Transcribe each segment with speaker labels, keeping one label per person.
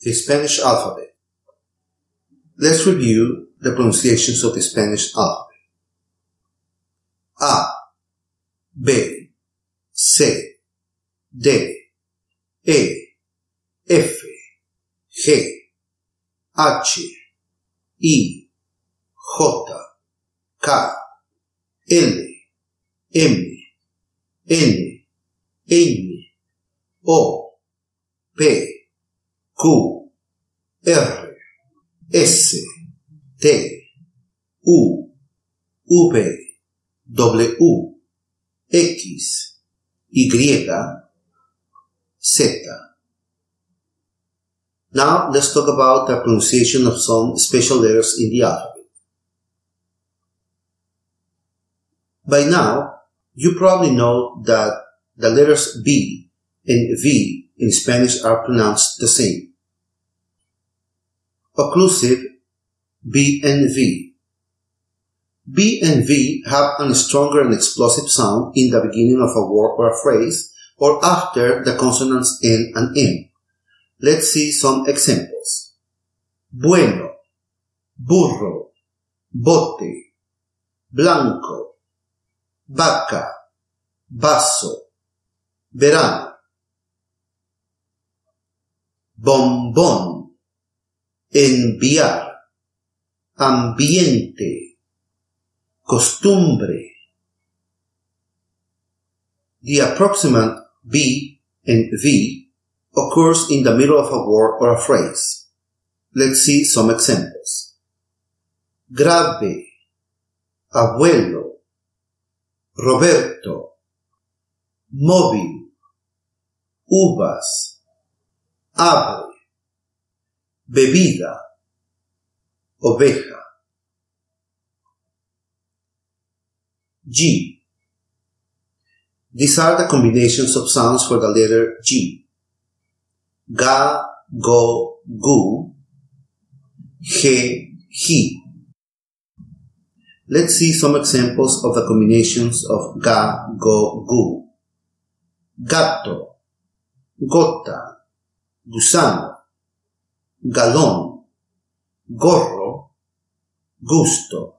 Speaker 1: The Spanish alphabet. Let's review the pronunciations of the Spanish alphabet. A, B, C, D, E, F, G, H, I, J, K, L, M, N, Ñ, O, P, Q, R, S, T, U, V, W, X, Y, Z. Now let's talk about the pronunciation of some special letters in the alphabet. By now, you probably know that the letters B and V in Spanish are pronounced the same. Occlusive B and V. B and V have a stronger and explosive sound in the beginning of a word or a phrase, or after the consonants N and M. Let's see some examples. Bueno, burro, bote, blanco, vaca, vaso, verano. Bombón, enviar, ambiente, costumbre. The approximant B and V occurs in the middle of a word or a phrase. Let's see some examples. Grave, abuelo, Roberto, móvil, uvas, abre, bebida, oveja. G. These are the combinations of sounds for the letter G. Ga, go, gu, he, he. Let's see some examples of the combinations of ga, go, gu. Gato, gota, gusano, galón, gorro, gusto.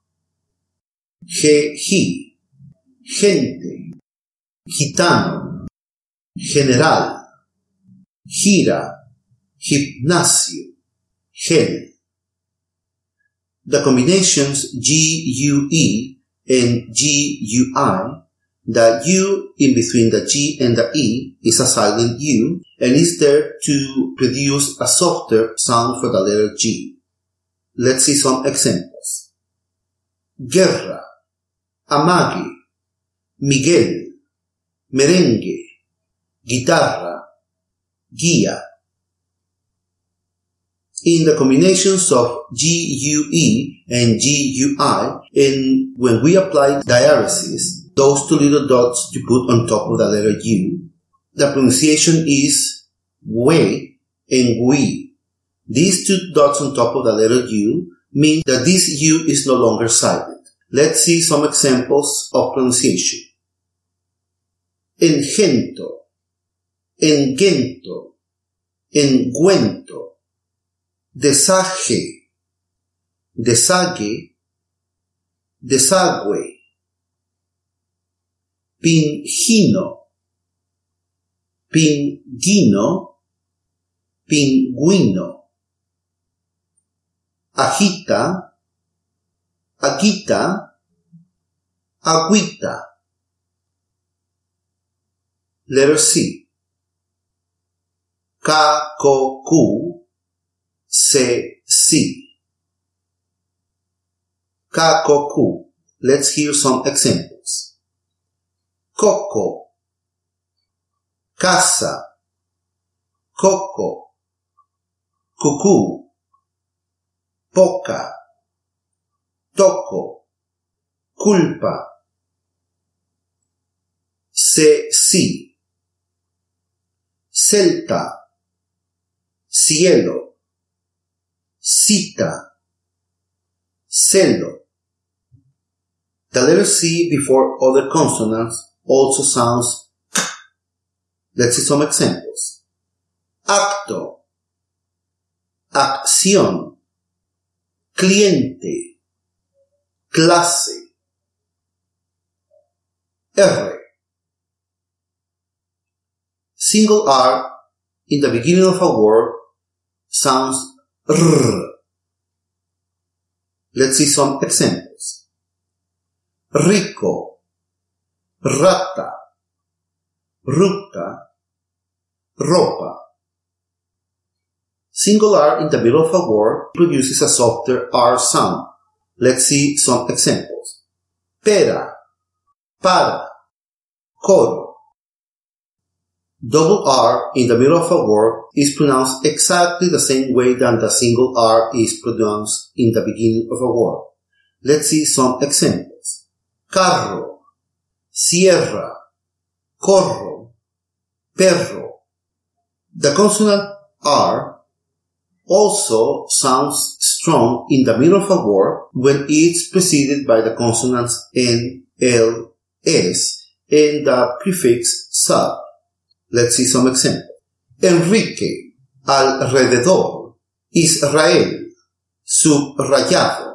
Speaker 1: He, gente, gitano, general, gira, gimnasio, gel. The combinations G-U-E and G-U-I, the U in between the G and the E is a silent U and is there to produce a softer sound for the letter G. Let's see some examples. Guerra, amague, Miguel, merengue, guitarra, guía. In the combinations of G-U-E and G-U-I, and when we apply diaresis, those two little dots you put on top of the letter U, the pronunciation is we and we. These two dots on top of the letter U mean that this U is no longer silent. Let's see some examples of pronunciation. Engento, engento, engüento, desaje, desague, desagüe, pingino, pinguino, pingüino, agita, aguita, agüita. Letter C. Ka, ko, ku, se, si. Ka, ko, ku. Let's hear some examples. Coco, casa, coco, cucú, poca, toco, culpa, se, si, celta, cielo, cita, celo. The letter C before other consonants also sounds k. Let's see some examples. Acto, acción, cliente, clase. R. Single R in the beginning of a word sounds R. Let's see some examples. Rico, rata, ruta, ropa. Single R in the middle of a word produces a softer R sound. Let's see some examples. Pera, para, coro. Double R in the middle of a word is pronounced exactly the same way that the single R is pronounced in the beginning of a word. Let's see some examples. Carro, sierra, corro, perro. The consonant R also sounds strong in the middle of a word when it's preceded by the consonants N, L, S, and the prefix sub. Let's see some examples. Enrique, alrededor, Israel, subrayado.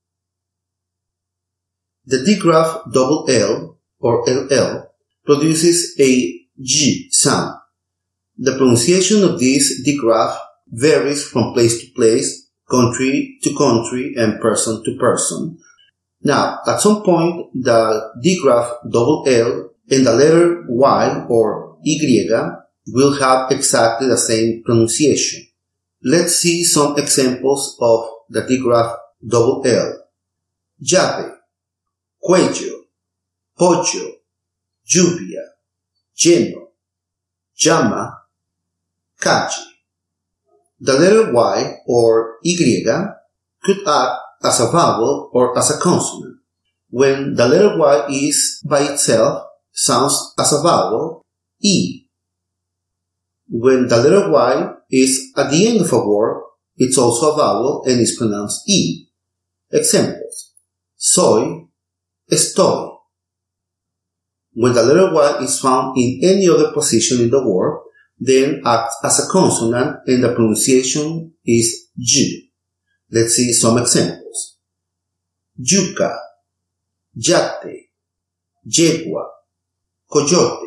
Speaker 1: The digraph double L or LL produces a G sound. The pronunciation of this digraph varies from place to place, country to country, and person to person. Now, at some point, the digraph double L and the letter Y or Y will have exactly the same pronunciation. Let's see some examples of the digraph double L. Llave, cuello, pollo, lluvia, lleno, llama, calle. The letter Y or Y could act as a vowel or as a consonant. When the letter Y is by itself, sounds as a vowel, E. When the letter Y is at the end of a word, it's also a vowel and is pronounced E. Examples. Soy, estoy. When the letter Y is found in any other position in the word, then acts as a consonant and the pronunciation is G. Let's see some examples. Yuca, yate, yegua, coyote.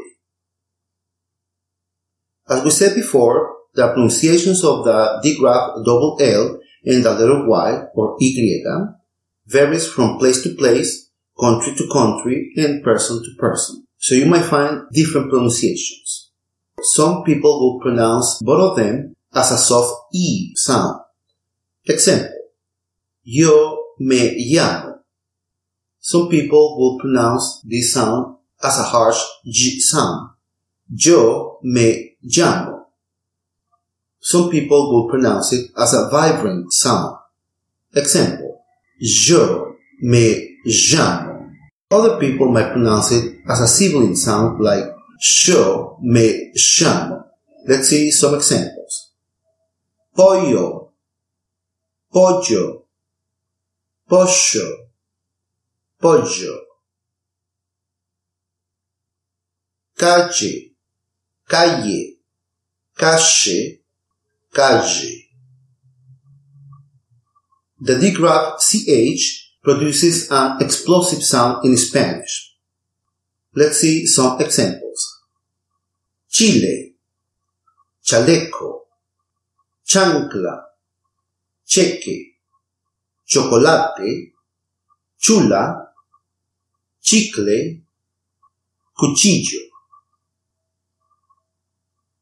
Speaker 1: As we said before, the pronunciations of the digraph double L and the letter Y or Y varies from place to place, country to country, and person to person. So you might find different pronunciations. Some people will pronounce both of them as a soft E sound. Example, yo me llamo. Some people will pronounce this sound as a harsh G sound. Yo me llamo. Some people will pronounce it as a vibrant sound. Example, yo me llamo. Other people might pronounce it as a sibilant sound like yo me llamo. Let's see some examples. Pollo, pollo, pollo, pollo. Calle, calle, calle, calle. The digraph CH produces an explosive sound in Spanish. Let's see some examples. Chile, chaleco, chancla, cheque, chocolate, chula, chicle, cuchillo.